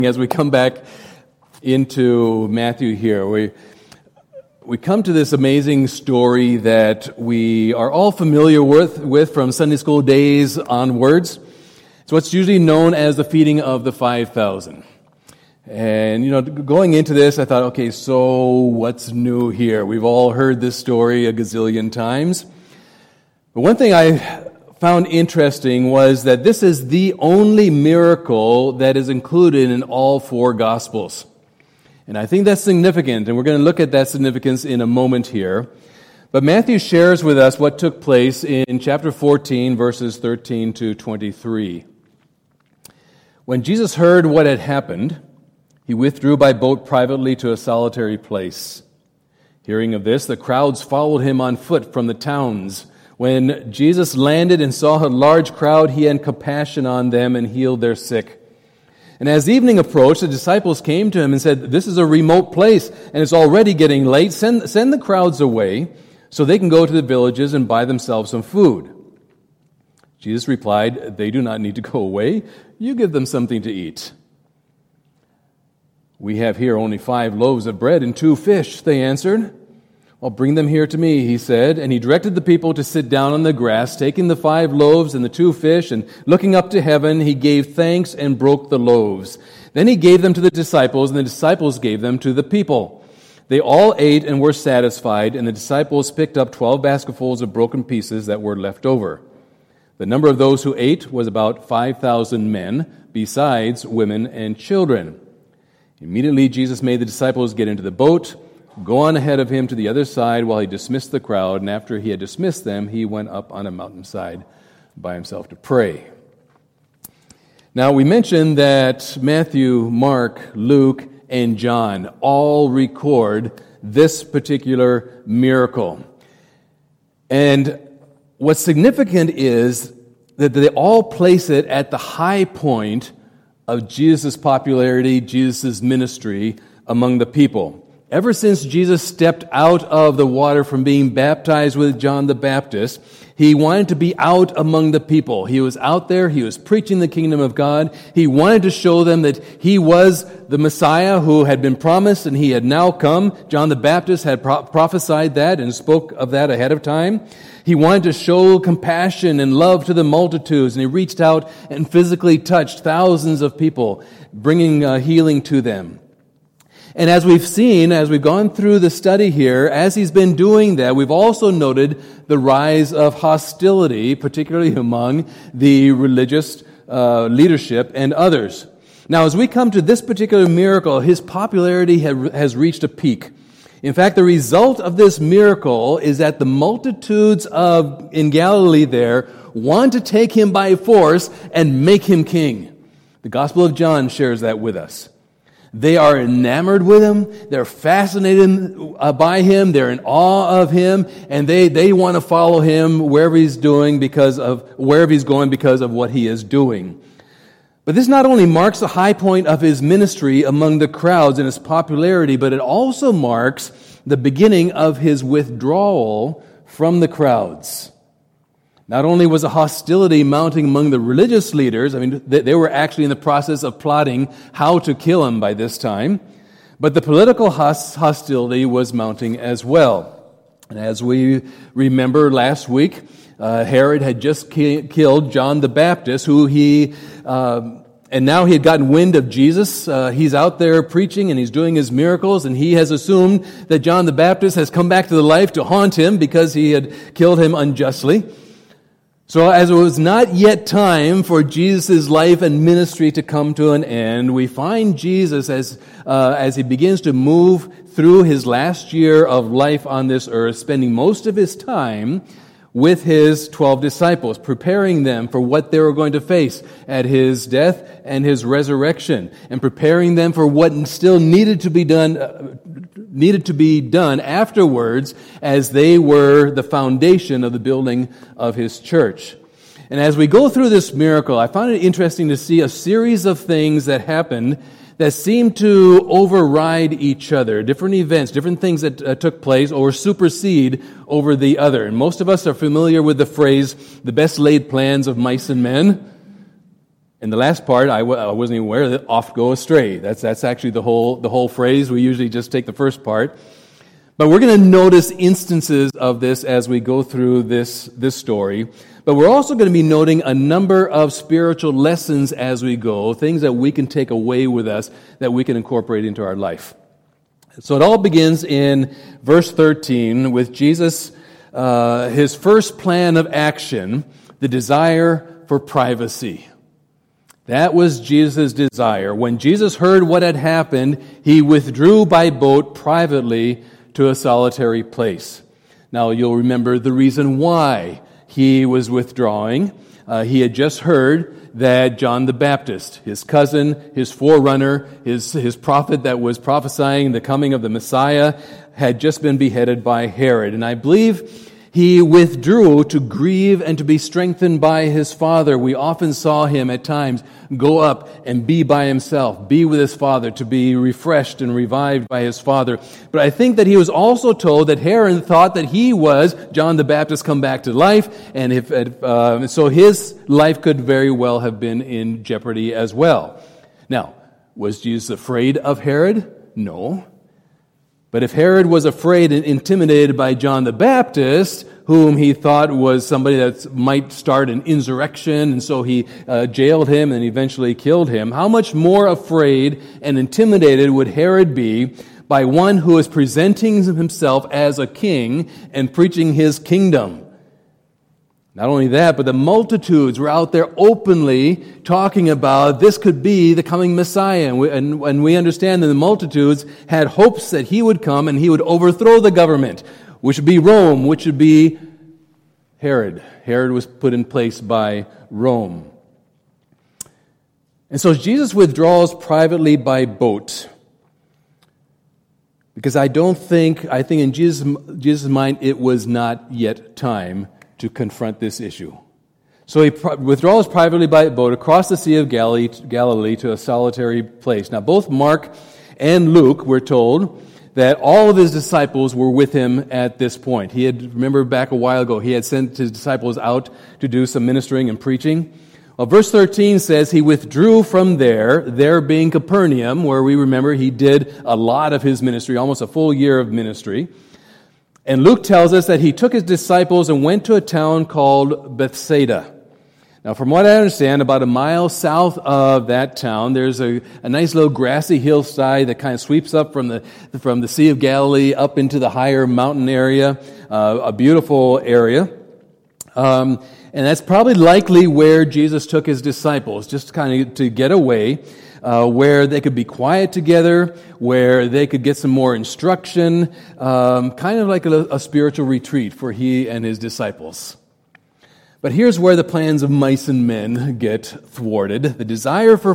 As we come back into Matthew here, we come to this amazing story that we are all familiar with from Sunday school days onwards. It's what's usually known as the feeding of the 5,000. And, going into this, I thought, okay, so what's new here? We've all heard this story a gazillion times. But one thing I found interesting was that this is the only miracle that is included in all four Gospels. And I think that's significant, and we're going to look at that significance in a moment here. But Matthew shares with us what took place in chapter 14, verses 13 to 23. When Jesus heard what had happened, he withdrew by boat privately to a solitary place. Hearing of this, the crowds followed him on foot from the towns. When Jesus landed and saw a large crowd, he had compassion on them and healed their sick. And as evening approached, the disciples came to him and said, "This is a remote place, and it's already getting late. Send the crowds away so they can go to the villages and buy themselves some food." Jesus replied, "They do not need to go away. You give them something to eat." "We have here only 5 loaves of bread and 2 fish," they answered. "Well, bring them here to me," he said, and he directed the people to sit down on the grass, taking the 5 loaves and the 2 fish, and looking up to heaven, he gave thanks and broke the loaves. Then he gave them to the disciples, and the disciples gave them to the people. They all ate and were satisfied, and the disciples picked up 12 basketfuls of broken pieces that were left over. The number of those who ate was about 5,000 men, besides women and children. Immediately Jesus made the disciples get into the boat, go on ahead of him to the other side while he dismissed the crowd, and after he had dismissed them, he went up on a mountainside by himself to pray. Now, we mentioned that Matthew, Mark, Luke, and John all record this particular miracle. And what's significant is that they all place it at the high point of Jesus' popularity, Jesus' ministry among the people. Ever since Jesus stepped out of the water from being baptized with John the Baptist, he wanted to be out among the people. He was out there, he was preaching the kingdom of God. He wanted to show them that he was the Messiah who had been promised and he had now come. John the Baptist had prophesied that and spoke of that ahead of time. He wanted to show compassion and love to the multitudes, and he reached out and physically touched thousands of people, bringing healing to them. And as we've seen, as we've gone through the study here, as he's been doing that, we've also noted the rise of hostility, particularly among the religious leadership and others. Now, as we come to this particular miracle, his popularity has reached a peak. In fact, the result of this miracle is that the multitudes in Galilee there want to take him by force and make him king. The Gospel of John shares that with us. They are enamored with him, they're fascinated by him, they're in awe of him, and they want to follow him wherever he's going because of what he is doing. But this not only marks the high point of his ministry among the crowds and his popularity, but it also marks the beginning of his withdrawal from the crowds. Not only was a hostility mounting among the religious leaders, they were actually in the process of plotting how to kill him by this time, but the political hostility was mounting as well. And as we remember last week, Herod had just killed John the Baptist, and now he had gotten wind of Jesus. He's out there preaching and he's doing his miracles, and he has assumed that John the Baptist has come back to the life to haunt him because he had killed him unjustly. So as it was not yet time for Jesus' life and ministry to come to an end, we find Jesus as he begins to move through his last year of life on this earth, spending most of his time with his 12 disciples, preparing them for what they were going to face at his death and his resurrection, and preparing them for what still needed to be done afterwards, as they were the foundation of the building of his church. And as we go through this miracle, I found it interesting to see a series of things that happened that seem to override each other, different events, different things that took place or supersede over the other. And most of us are familiar with the phrase, the best laid plans of mice and men. And the last part, I wasn't even aware that oft go astray. That's actually the whole phrase. We usually just take the first part. But we're going to notice instances of this as we go through this story. But we're also going to be noting a number of spiritual lessons as we go, things that we can take away with us that we can incorporate into our life. So it all begins in verse 13 with Jesus, his first plan of action, the desire for privacy. That was Jesus' desire. When Jesus heard what had happened, he withdrew by boat privately to a solitary place. Now, you'll remember the reason why he was withdrawing. He had just heard that John the Baptist, his cousin, his forerunner, his prophet that was prophesying the coming of the Messiah, had just been beheaded by Herod. And I believe he withdrew to grieve and to be strengthened by his Father. We often saw him at times go up and be by himself, be with his Father, to be refreshed and revived by his Father. But I think that he was also told that Herod thought that he was John the Baptist come back to life, and so his life could very well have been in jeopardy as well. Now, was Jesus afraid of Herod? No. But if Herod was afraid and intimidated by John the Baptist, whom he thought was somebody that might start an insurrection, and so he jailed him and eventually killed him, how much more afraid and intimidated would Herod be by one who is presenting himself as a king and preaching his kingdom? Not only that, but the multitudes were out there openly talking about this could be the coming Messiah. And we understand that the multitudes had hopes that he would come and he would overthrow the government, which would be Rome, which would be Herod. Herod was put in place by Rome. And so Jesus withdraws privately by boat. Because I think in Jesus' mind it was not yet time to confront this issue. So he withdraws privately by boat across the Sea of Galilee to a solitary place. Now, both Mark and Luke were told that all of his disciples were with him at this point. He had, remember back a while ago, he had sent his disciples out to do some ministering and preaching. Well, verse 13 says he withdrew from there being Capernaum, where we remember he did a lot of his ministry, almost a full year of ministry. And Luke tells us that he took his disciples and went to a town called Bethsaida. Now, from what I understand, about a mile south of that town, there's a nice little grassy hillside that kind of sweeps up from the Sea of Galilee up into the higher mountain area, a beautiful area. And that's probably likely where Jesus took his disciples, just kind of to get away, where they could be quiet together, where they could get some more instruction, kind of like a spiritual retreat for he and his disciples. But here's where the plans of mice and men get thwarted. The desire for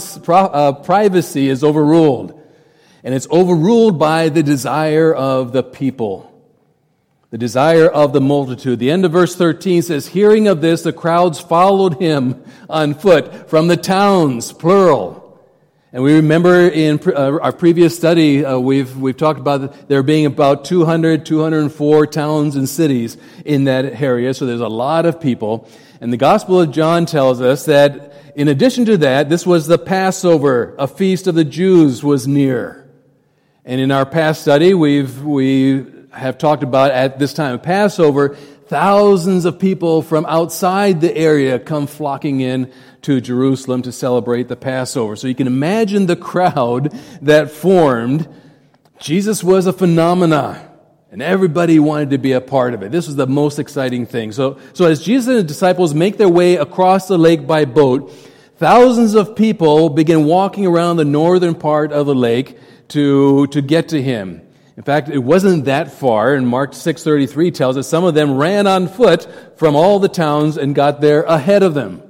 privacy is overruled, and it's overruled by the desire of the people. The desire of the multitude. The end of verse 13 says, hearing of this, the crowds followed him on foot from the towns, plural. And we remember in our previous study, we've talked about there being about 204 towns and cities in that area, so there's a lot of people. And the Gospel of John tells us that in addition to that, this was the Passover, a feast of the Jews was near. And in our past study, we have talked about at this time of Passover, thousands of people from outside the area come flocking in to Jerusalem to celebrate the Passover. So you can imagine the crowd that formed. Jesus was a phenomenon, and everybody wanted to be a part of it. This was the most exciting thing. So as Jesus and his disciples make their way across the lake by boat, thousands of people begin walking around the northern part of the lake to get to him. In fact, it wasn't that far, and Mark 6:33 tells us some of them ran on foot from all the towns and got there ahead of them.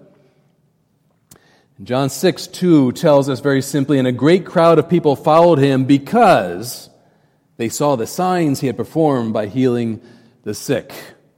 John 6:2 tells us very simply, and a great crowd of people followed him because they saw the signs he had performed by healing the sick.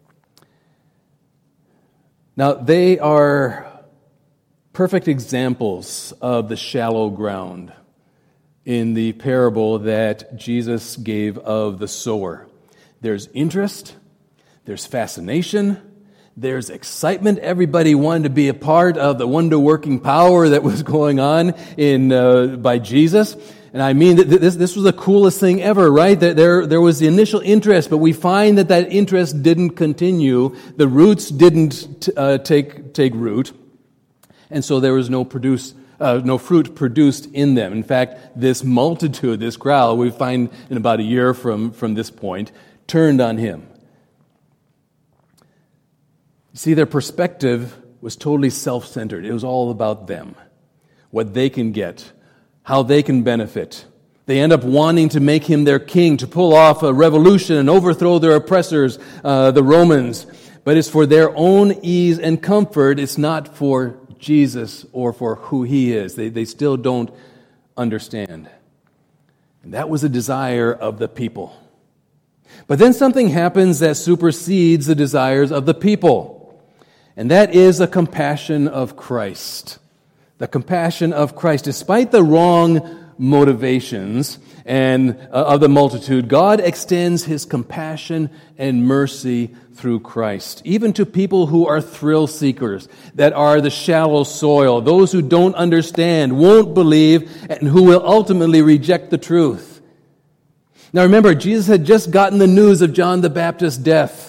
Now, they are perfect examples of the shallow ground in the parable that Jesus gave of the sower. There's interest, there's fascination, There's excitement. Everybody wanted to be a part of the wonder-working power that was going on by Jesus. And I mean, this was the coolest thing ever, right? There was the initial interest, but we find that interest didn't continue. The roots didn't take root. And so there was no fruit produced in them. In fact, this multitude, this crowd, we find in about a year from this point, turned on him. See, their perspective was totally self-centered. It was all about them, what they can get, how they can benefit. They end up wanting to make him their king, to pull off a revolution and overthrow their oppressors, the Romans. But it's for their own ease and comfort. It's not for Jesus or for who he is. They still don't understand. And that was a desire of the people. But then something happens that supersedes the desires of the people. And that is the compassion of Christ. The compassion of Christ. Despite the wrong motivations and of the multitude, God extends his compassion and mercy through Christ, even to people who are thrill seekers, that are the shallow soil, those who don't understand, won't believe, and who will ultimately reject the truth. Now remember, Jesus had just gotten the news of John the Baptist's death.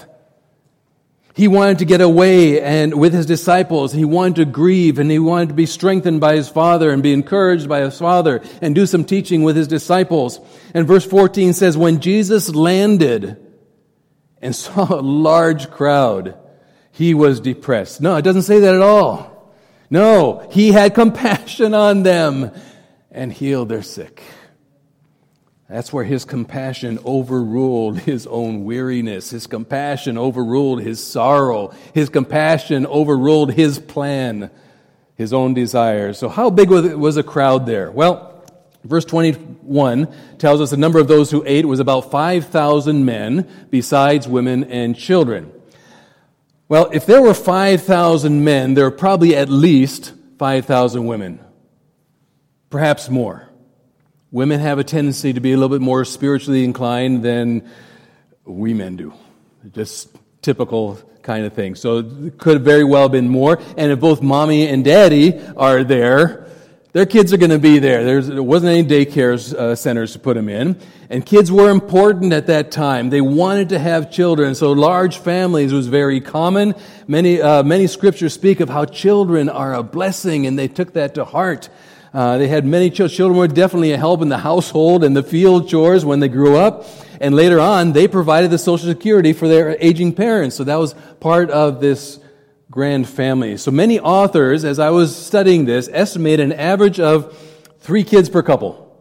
He wanted to get away and with his disciples. He wanted to grieve, and he wanted to be strengthened by his Father and be encouraged by his Father and do some teaching with his disciples. And verse 14 says, when Jesus landed and saw a large crowd, he was depressed. No, it doesn't say that at all. No, he had compassion on them and healed their sick. That's where his compassion overruled his own weariness. His compassion overruled his sorrow. His compassion overruled his plan, his own desires. So how big was the crowd there? Well, verse 21 tells us the number of those who ate was about 5,000 men, besides women and children. Well, if there were 5,000 men, there were probably at least 5,000 women. Perhaps more. Women have a tendency to be a little bit more spiritually inclined than we men do. Just typical kind of thing. So it could have very well have been more. And if both mommy and daddy are there, their kids are going to be there. There wasn't any daycare centers to put them in. And kids were important at that time. They wanted to have children. So large families was very common. Many scriptures speak of how children are a blessing, and they took that to heart. They had many children. Children were definitely a help in the household and the field chores when they grew up. And later on, they provided the Social Security for their aging parents. So that was part of this grand family. So many authors, as I was studying this, estimate an average of 3 kids per couple.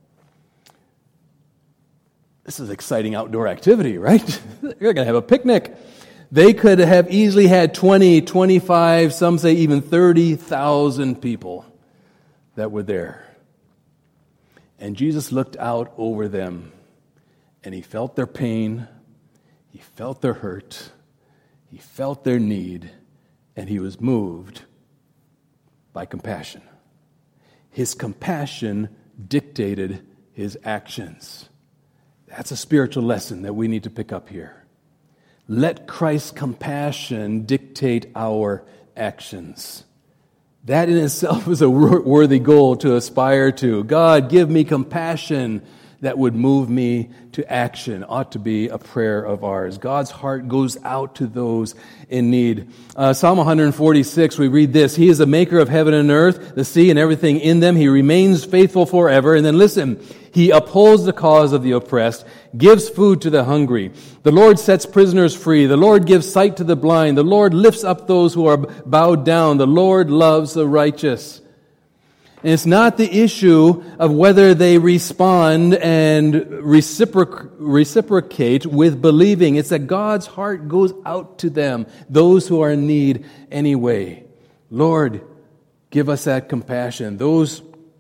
This is exciting outdoor activity, right? You're going to have a picnic. They could have easily had 20, 25, some say even 30,000 people that were there. And Jesus looked out over them, and he felt their pain, he felt their hurt, he felt their need, and he was moved by compassion. His compassion dictated his actions. That's a spiritual lesson that we need to pick up here. Let Christ's compassion dictate our actions. That in itself is a worthy goal to aspire to. God, give me compassion that would move me to action. Ought to be a prayer of ours. God's heart goes out to those in need. Psalm 146, we read this: He is the maker of heaven and earth, the sea and everything in them. He remains faithful forever. And then listen, He upholds the cause of the oppressed, gives food to the hungry. The Lord sets prisoners free. The Lord gives sight to the blind. The Lord lifts up those who are bowed down. The Lord loves the righteous. And it's not the issue of whether they respond and reciprocate with believing. It's that God's heart goes out to them, those who are in need anyway. Lord, give us that compassion. Those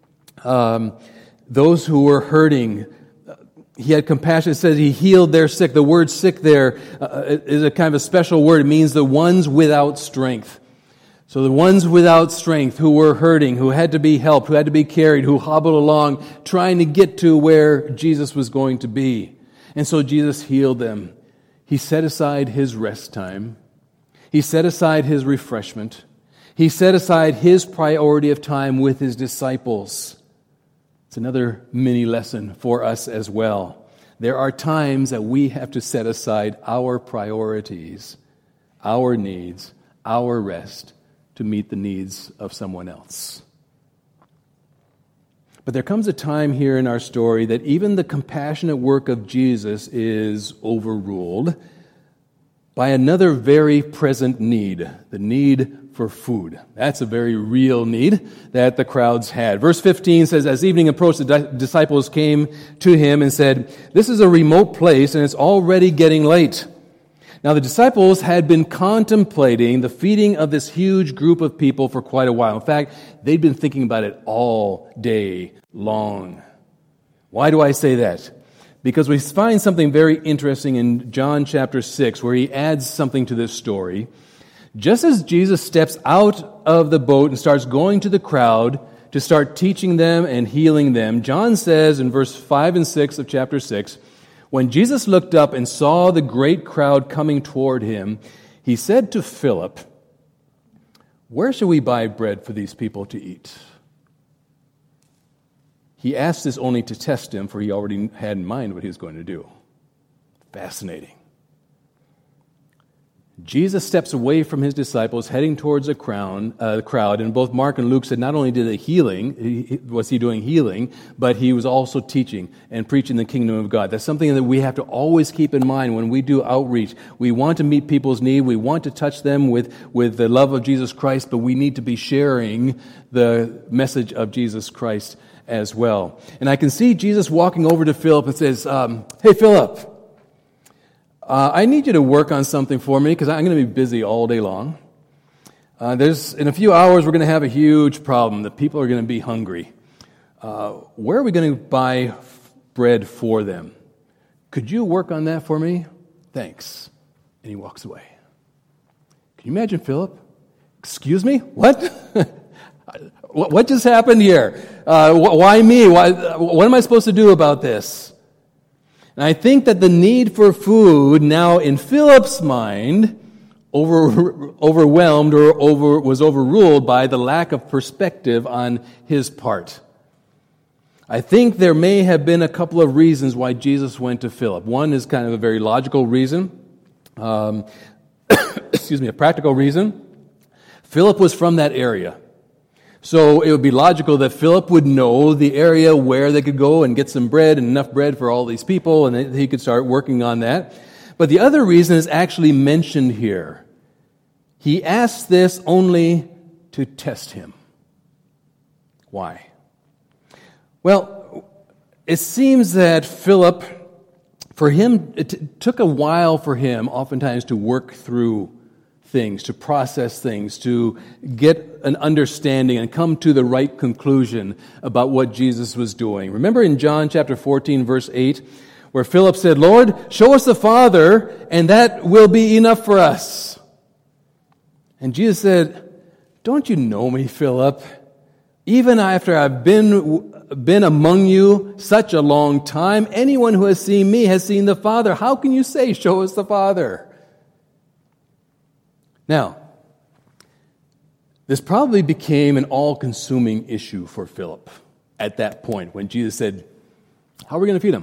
who were hurting, He had compassion. It says He healed their sick. The word sick there is a kind of a special word. It means the ones without strength. So the ones without strength who were hurting, who had to be helped, who had to be carried, who hobbled along, trying to get to where Jesus was going to be. And so Jesus healed them. He set aside His rest time. He set aside his refreshment. He set aside his priority of time with his disciples. It's another mini lesson for us as well. There are times that we have to set aside our priorities, our needs, our rest to meet the needs of someone else. But there comes a time here in our story that even the compassionate work of Jesus is overruled by another very present need, the need for food. That's a very real need that the crowds had. Verse 15 says, as evening approached, the disciples came to him and said, "This is a remote place and it's already getting late." Now the disciples had been contemplating the feeding of this huge group of people for quite a while. In fact, they'd been thinking about it all day long. Why do I say that? Because we find something very interesting in John chapter 6, where he adds something to this story. Just as Jesus steps out of the boat and starts going to the crowd to start teaching them and healing them, John says in verse 5 and 6 of chapter 6, when Jesus looked up and saw the great crowd coming toward him, he said to Philip, "Where shall we buy bread for these people to eat?" He asked this only to test him, for he already had in mind what he was going to do. Fascinating. Jesus steps away from his disciples, heading towards a crowd, and both Mark and Luke said not only did was he doing healing, but he was also teaching and preaching the kingdom of God. That's something that we have to always keep in mind when we do outreach. We want to meet people's need, we want to touch them with the love of Jesus Christ, but we need to be sharing the message of Jesus Christ as well. And I can see Jesus walking over to Philip and says, "Hey Philip, I need you to work on something for me because I'm going to be busy all day long. In a few hours we're going to have a huge problem. The people are going to be hungry. Where are we going to buy bread for them? Could you work on that for me? Thanks." And he walks away. Can you imagine Philip? "Excuse me? What? What just happened here? Why me? What am I supposed to do about this?" And I think that the need for food now in Philip's mind overwhelmed or was overruled by the lack of perspective on his part. I think there may have been a couple of reasons why Jesus went to Philip. One is kind of a very logical reason. A practical reason. Philip was from that area. So it would be logical that Philip would know the area where they could go and get some bread and enough bread for all these people, and he could start working on that. But the other reason is actually mentioned here. He asked this only to test him. Why? Well, it seems that Philip, for him, it took a while for him oftentimes to work through things, to process things, to get an understanding and come to the right conclusion about what Jesus was doing. Remember in John chapter 14, verse 8, where Philip said, "Lord, show us the Father, and that will be enough for us." And Jesus said, "Don't you know me, Philip? Even after I've been among you such a long time, anyone who has seen me has seen the Father. How can you say, 'Show us the Father'?" Now, this probably became an all-consuming issue for Philip at that point when Jesus said, "How are we going to feed them?"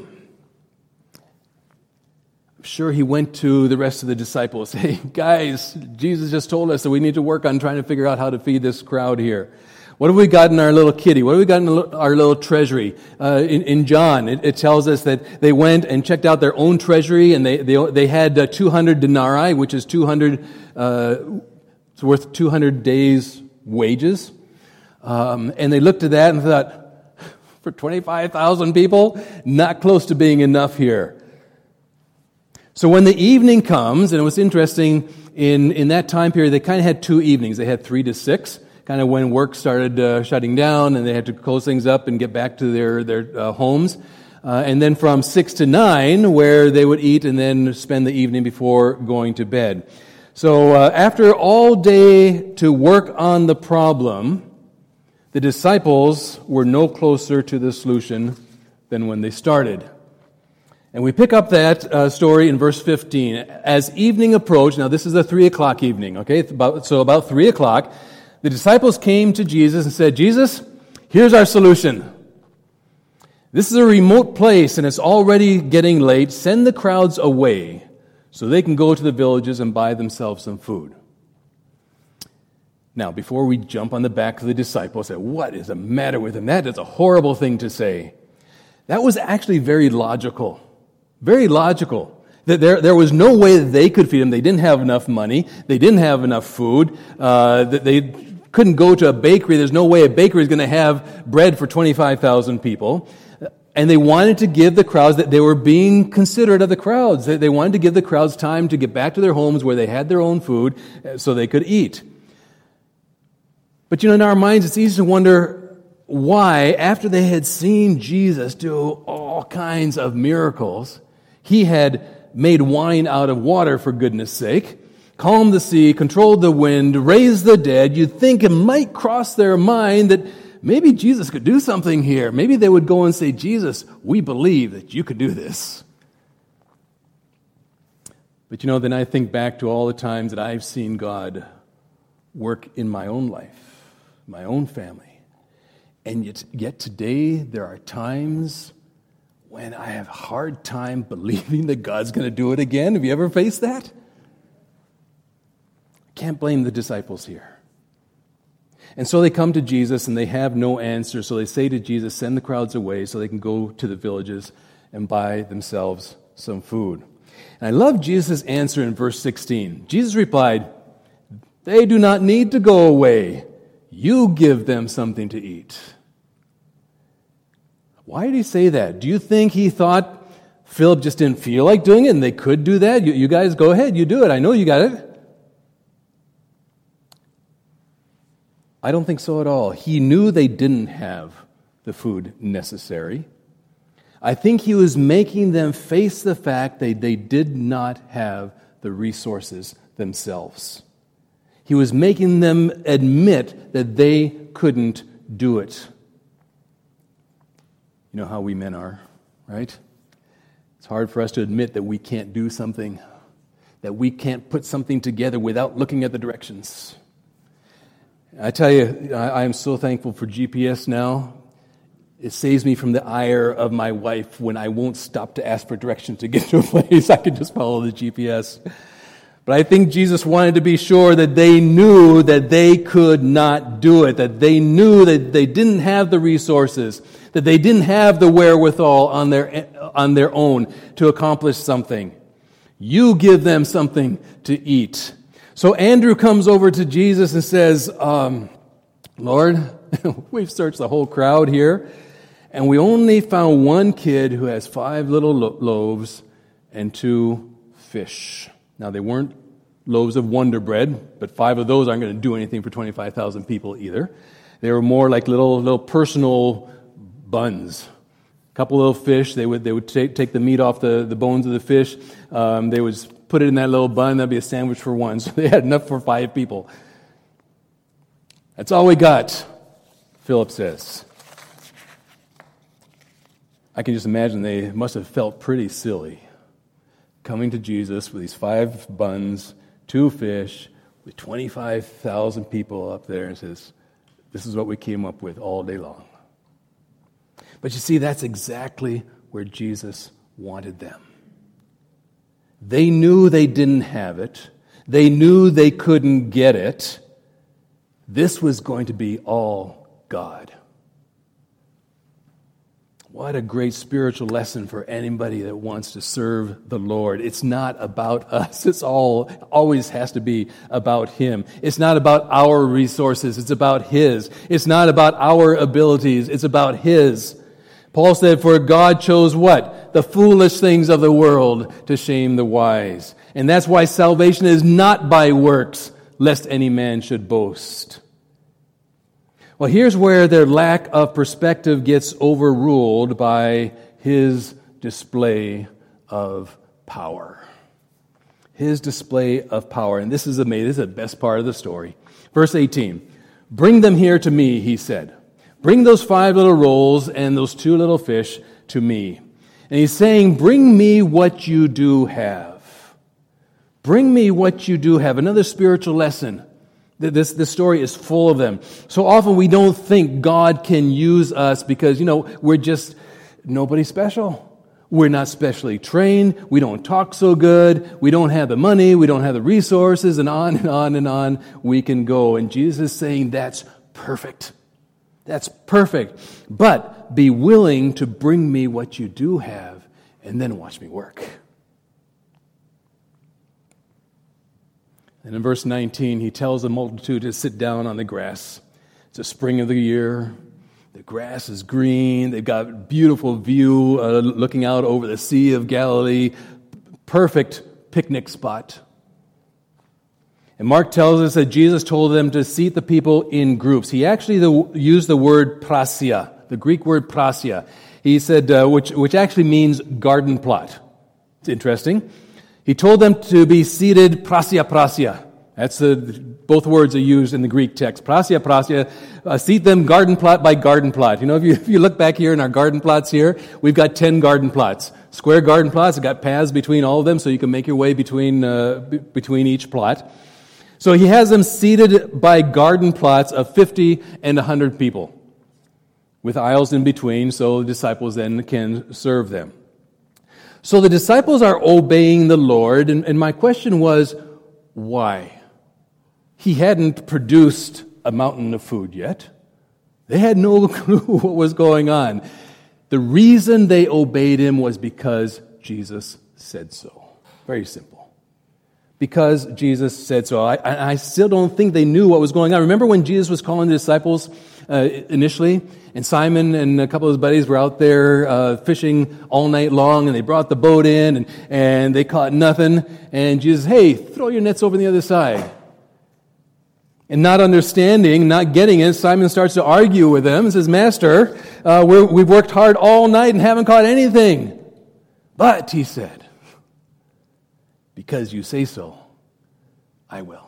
I'm sure he went to the rest of the disciples. "Hey, guys, Jesus just told us that we need to work on trying to figure out how to feed this crowd here. What have we got in our little kitty? What have we got in our little treasury?" In John, it tells us that they went and checked out their own treasury, and they had 200 denarii, which is 200. It's worth 200 days' wages. And they looked at that and thought, for 25,000 people, not close to being enough here. So when the evening comes, and it was interesting, in that time period, they kind of had two evenings. They had 3 to 6, kind of when work started shutting down, and they had to close things up and get back to their homes. And then from 6 to 9, where they would eat and then spend the evening before going to bed. So after all day to work on the problem, the disciples were no closer to the solution than when they started. And we pick up that story in verse 15. As evening approached, now this is a 3 o'clock evening, okay? So about 3 o'clock, the disciples came to Jesus and said, Jesus, here's our solution. This is a remote place and it's already getting late. Send the crowds away so they can go to the villages and buy themselves some food. Now, before we jump on the back of the disciples and say, what is the matter with them? That is a horrible thing to say. That was actually very logical. Very logical. That there was no way that they could feed them. They didn't have enough money. They didn't have enough food. That they couldn't go to a bakery. There's no way a bakery is going to have bread for 25,000 people. And they wanted to give the crowds, that they were being considerate of the crowds. They wanted to give the crowds time to get back to their homes where they had their own food so they could eat. But in our minds, it's easy to wonder why, after they had seen Jesus do all kinds of miracles, he had made wine out of water, for goodness sake, calmed the sea, controlled the wind, raised the dead. You'd think it might cross their mind that maybe Jesus could do something here. Maybe they would go and say, Jesus, we believe that you could do this. But then I think back to all the times that I've seen God work in my own life, my own family. And yet today there are times when I have a hard time believing that God's going to do it again. Have you ever faced that? Can't blame the disciples here. And so they come to Jesus and they have no answer. So they say to Jesus, send the crowds away so they can go to the villages and buy themselves some food. And I love Jesus' answer in verse 16. Jesus replied, they do not need to go away. You give them something to eat. Why did he say that? Do you think he thought Philip just didn't feel like doing it and they could do that? You guys go ahead, you do it. I know you got it. I don't think so at all. He knew they didn't have the food necessary. I think he was making them face the fact that they did not have the resources themselves. He was making them admit that they couldn't do it. You know how we men are, right? It's hard for us to admit that we can't do something, that we can't put something together without looking at the directions. I tell you, I am so thankful for GPS now. It saves me from the ire of my wife when I won't stop to ask for directions to get to a place. I can just follow the GPS. But I think Jesus wanted to be sure that they knew that they could not do it, that they knew that they didn't have the resources, that they didn't have the wherewithal on their own to accomplish something. You give them something to eat. So Andrew comes over to Jesus and says, Lord, we've searched the whole crowd here, and we only found one kid who has 5 little loaves and 2 fish. Now, they weren't loaves of Wonder Bread, but 5 of those aren't going to do anything for 25,000 people either. They were more like little personal buns. A couple little fish. They would take the meat off the bones of the fish. They would put it in that little bun. That'd be a sandwich for one. So they had enough for 5 people. That's all we got, Philip says. I can just imagine they must have felt pretty silly coming to Jesus with these 5 buns, 2 fish, with 25,000 people up there, and says, this is what we came up with all day long. But you see, that's exactly where Jesus wanted them. They knew they didn't have it. They knew they couldn't get it. This was going to be all God. What a great spiritual lesson for anybody that wants to serve the Lord. It's not about us. It's always has to be about Him. It's not about our resources. It's about His. It's not about our abilities. It's about His. Paul said, for God chose what? The foolish things of the world to shame the wise. And that's why salvation is not by works, lest any man should boast. Well, here's where their lack of perspective gets overruled by His display of power. His display of power. And this is amazing. This is the best part of the story. Verse 18. Bring them here to me, he said. Bring those 5 little rolls and those 2 little fish to me. And he's saying, bring me what you do have. Bring me what you do have. Another spiritual lesson. This story is full of them. So often we don't think God can use us because, we're just nobody special. We're not specially trained. We don't talk so good. We don't have the money. We don't have the resources, and on and on and on we can go. And Jesus is saying that's perfect. That's perfect. But be willing to bring me what you do have and then watch me work. And in verse 19, he tells the multitude to sit down on the grass. It's the spring of the year. The grass is green. They've got a beautiful view looking out over the Sea of Galilee. Perfect picnic spot. And Mark tells us that Jesus told them to seat the people in groups. He actually used the word prasia, the Greek word prasia. He said, which actually means garden plot. It's interesting. He told them to be seated prasia. That's both words are used in the Greek text. Prasia. Seat them garden plot by garden plot. If you look back here in our garden plots here, we've got 10 garden plots. Square garden plots. I've got paths between all of them so you can make your way between each plot. So he has them seated by garden plots of 50 and 100 people with aisles in between so the disciples then can serve them. So the disciples are obeying the Lord, and my question was, why? He hadn't produced a mountain of food yet. They had no clue what was going on. The reason they obeyed him was because Jesus said so. Very simple. Because Jesus said so. I still don't think they knew what was going on. Remember when Jesus was calling the disciples initially? And Simon and a couple of his buddies were out there fishing all night long, and they brought the boat in, and they caught nothing. And Jesus, hey, throw your nets over on the other side. And not understanding, not getting it, Simon starts to argue with them and says, Master, we've worked hard all night and haven't caught anything. But, he said, because you say so, I will.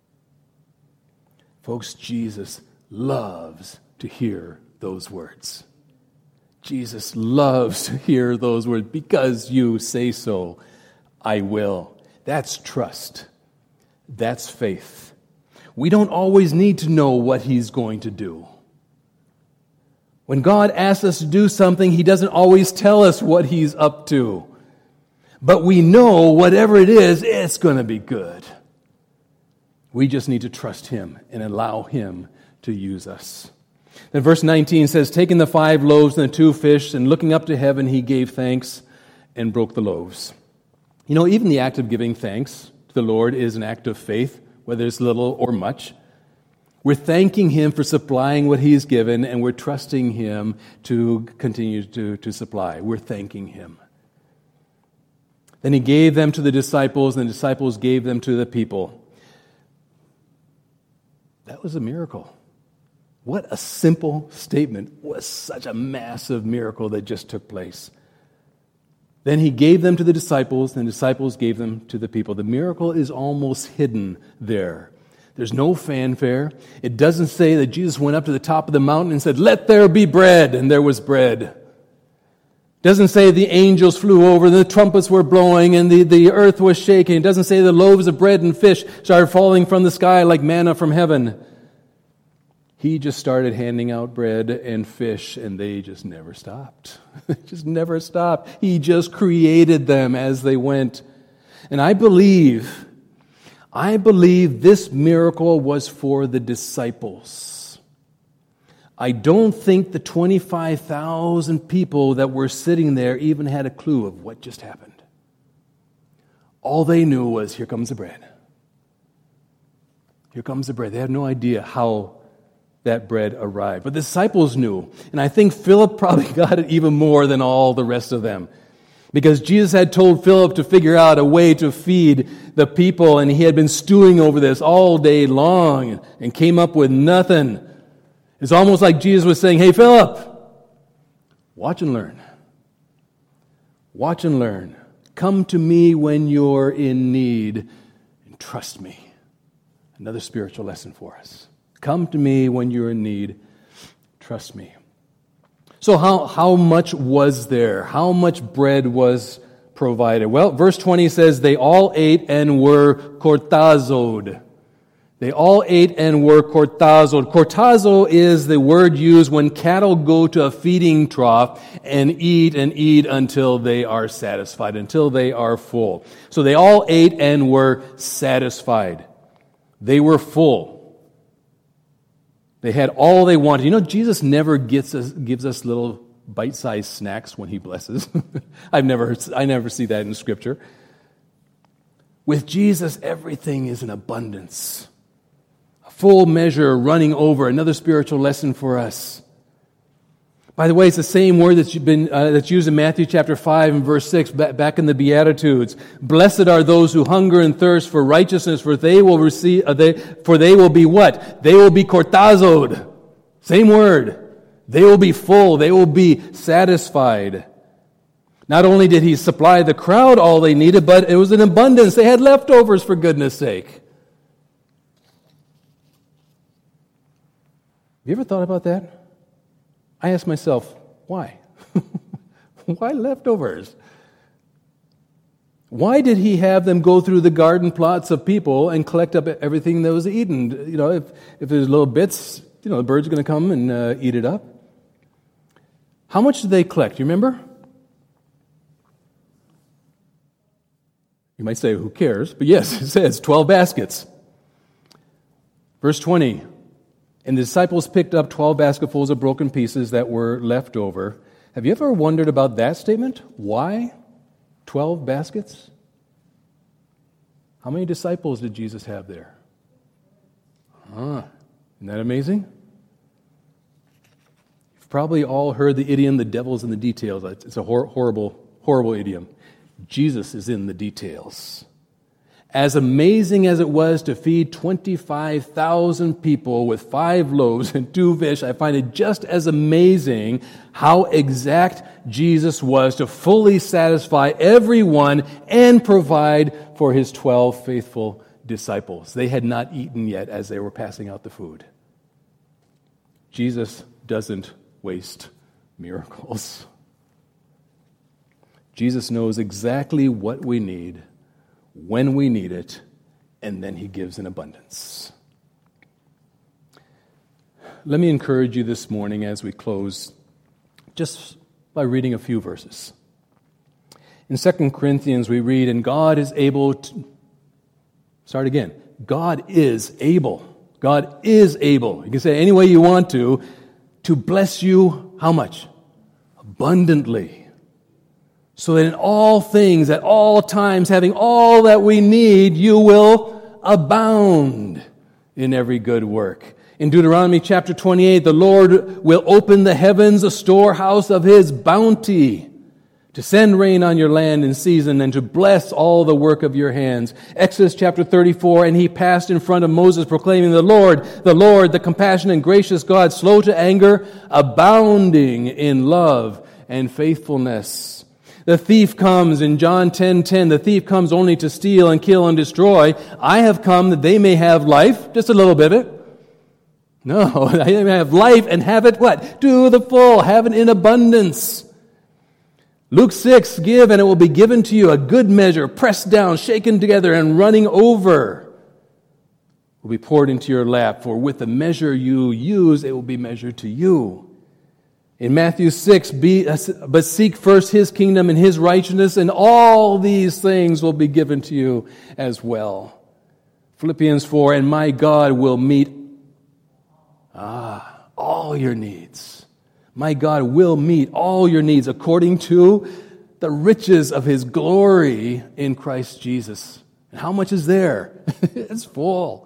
Folks, Jesus loves to hear those words. Jesus loves to hear those words. Because you say so, I will. That's trust. That's faith. We don't always need to know what he's going to do. When God asks us to do something, he doesn't always tell us what he's up to. But we know whatever it is, it's going to be good. We just need to trust him and allow him to use us. Then verse 19 says, taking the 5 loaves and the 2 fish, and looking up to heaven, he gave thanks and broke the loaves. Even the act of giving thanks to the Lord is an act of faith, whether it's little or much. We're thanking him for supplying what he's given, and we're trusting him to continue to supply. We're thanking him. Then he gave them to the disciples, and the disciples gave them to the people. That was a miracle. What a simple statement. What such a massive miracle that just took place. Then he gave them to the disciples, and the disciples gave them to the people. The miracle is almost hidden there. There's no fanfare. It doesn't say that Jesus went up to the top of the mountain and said, let there be bread, and there was bread. It doesn't say the angels flew over, and the trumpets were blowing, and the earth was shaking. It doesn't say the loaves of bread and fish started falling from the sky like manna from heaven. He just started handing out bread and fish, and they just never stopped. Just never stopped. He just created them as they went. And I believe this miracle was for the disciples. I don't think the 25,000 people that were sitting there even had a clue of what just happened. All they knew was, here comes the bread. Here comes the bread. They had no idea how that bread arrived. But the disciples knew. And I think Philip probably got it even more than all the rest of them. Because Jesus had told Philip to figure out a way to feed the people, and he had been stewing over this all day long and came up with nothing. It's almost like Jesus was saying, hey, Philip, watch and learn. Watch and learn. Come to me when you're in need and trust me. Another spiritual lesson for us. Come to me when you're in need. Trust me. So how much was there? How much bread was provided? Well, verse 20 says, they all ate and were kortazoed. They all ate and were kortazoed. Kortazo is the word used when cattle go to a feeding trough and eat until they are satisfied, until they are full. So they all ate and were satisfied. They were full. They had all they wanted. You know, Jesus never gives us little bite-sized snacks when he blesses. I never see that in Scripture. With Jesus, everything is in abundance. A full measure running over. Another spiritual lesson for us. By the way, it's the same word that's used in Matthew chapter 5 and verse 6, back in the Beatitudes. Blessed are those who hunger and thirst for righteousness, for they will be what? They will be kortazoed. Same word. They will be full. They will be satisfied. Not only did he supply the crowd all they needed, but it was in abundance. They had leftovers, for goodness sake. Have you ever thought about that? I ask myself, why? Why leftovers? Why did he have them go through the garden plots of people and collect up everything that was eaten? You know, if there's little bits, you know, the birds are going to come and eat it up. How much did they collect? You remember? You might say, who cares? But yes, it says 12 baskets. Verse 20. And the disciples picked up 12 basketfuls of broken pieces that were left over. Have you ever wondered about that statement? Why 12 baskets? How many disciples did Jesus have there? Isn't that amazing? You've probably all heard the idiom, the devil's in the details. It's a horrible, horrible idiom. Jesus is in the details. As amazing as it was to feed 25,000 people with 5 loaves and 2 fish, I find it just as amazing how exact Jesus was to fully satisfy everyone and provide for his 12 faithful disciples. They had not eaten yet as they were passing out the food. Jesus doesn't waste miracles. Jesus knows exactly what we need, when we need it, and then he gives in abundance. Let me encourage you this morning as we close just by reading a few verses. In 2 Corinthians we read, and God is able to... Start again. God is able. God is able. You can say it any way you want to bless you, how much? Abundantly. So that in all things, at all times, having all that we need, you will abound in every good work. In Deuteronomy chapter 28, the Lord will open the heavens, a storehouse of his bounty, to send rain on your land in season and to bless all the work of your hands. Exodus chapter 34, and he passed in front of Moses proclaiming, the Lord, the compassionate and gracious God, slow to anger, abounding in love and faithfulness. The thief comes in John 10:10. The thief comes only to steal and kill and destroy. I have come that they may have life, just a little bit of it. No, they may have life and have it what? To the full, have it in abundance. Luke 6, give and it will be given to you, a good measure, pressed down, shaken together, and running over will be poured into your lap. For with the measure you use, it will be measured to you. In Matthew 6, but seek first his kingdom and his righteousness, and all these things will be given to you as well. Philippians 4, and my God will meet all your needs. My God will meet all your needs according to the riches of his glory in Christ Jesus. And how much is there? It's full.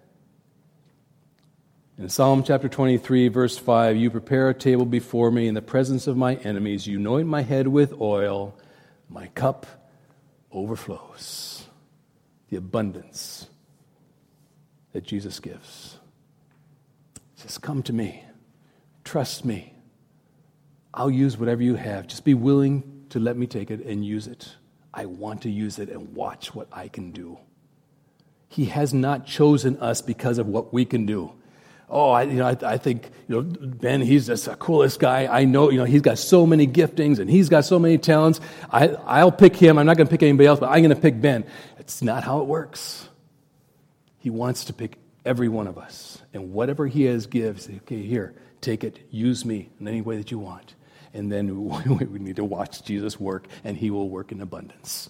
In Psalm chapter 23, verse 5, you prepare a table before me in the presence of my enemies. You anoint my head with oil. My cup overflows. The abundance that Jesus gives. He says, come to me. Trust me. I'll use whatever you have. Just be willing to let me take it and use it. I want to use it and watch what I can do. He has not chosen us because of what we can do. Oh, I think, Ben, he's just the coolest guy. I know, he's got so many giftings and he's got so many talents. I'll pick him. I'm not going to pick anybody else, but I'm going to pick Ben. It's not how it works. He wants to pick every one of us. And whatever he has gives, okay, here, take it, use me in any way that you want. And then we need to watch Jesus work, and he will work in abundance.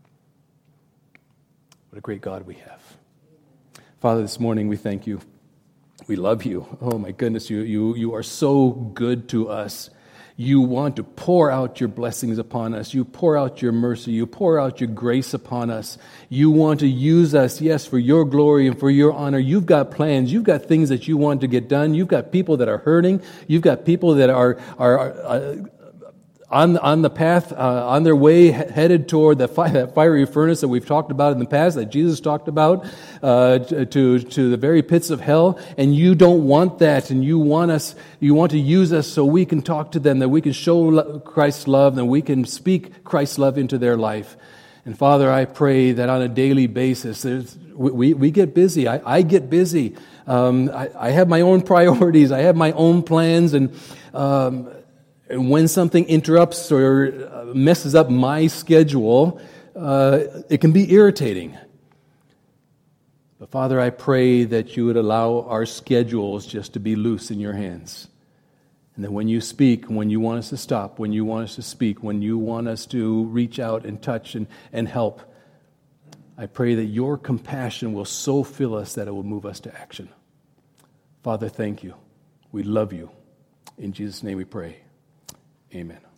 What a great God we have. Father, this morning we thank you. We love you. Oh my goodness, you are so good to us. You want to pour out your blessings upon us. You pour out your mercy. You pour out your grace upon us. You want to use us, yes, for your glory and for your honor. You've got plans. You've got things that you want to get done. You've got people that are hurting. You've got people that are on the path, on their way, headed toward that fiery furnace that we've talked about in the past, that Jesus talked about, to the very pits of hell. And you don't want that, and you want to use us so we can talk to them, that we can show Christ's love, and we can speak Christ's love into their life. And Father, I pray that on a daily basis, we get busy. I get busy. I have my own priorities. I have my own plans, and when something interrupts or messes up my schedule, it can be irritating. But Father, I pray that you would allow our schedules just to be loose in your hands. And that when you speak, when you want us to stop, when you want us to speak, when you want us to reach out and touch and help, I pray that your compassion will so fill us that it will move us to action. Father, thank you. We love you. In Jesus' name we pray. Amen.